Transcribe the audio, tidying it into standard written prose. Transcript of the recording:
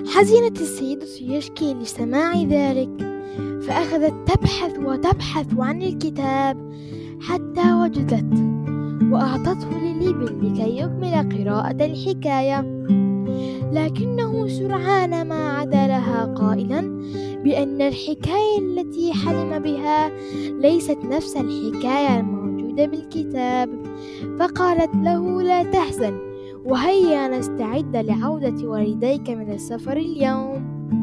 حزنت السيدة يشكي لسماع ذلك، فأخذت تبحث وتبحث عن الكتاب حتى وجدته، وأعطته للإبن لكي يكمل قراءة الحكاية. لكنه سرعان ما عدا لها قائلا بأن الحكاية التي حلم بها ليست نفس الحكاية الموجودة بالكتاب، فقالت له: لا تحزن، وهيا نستعد لعودة والديك من السفر اليوم.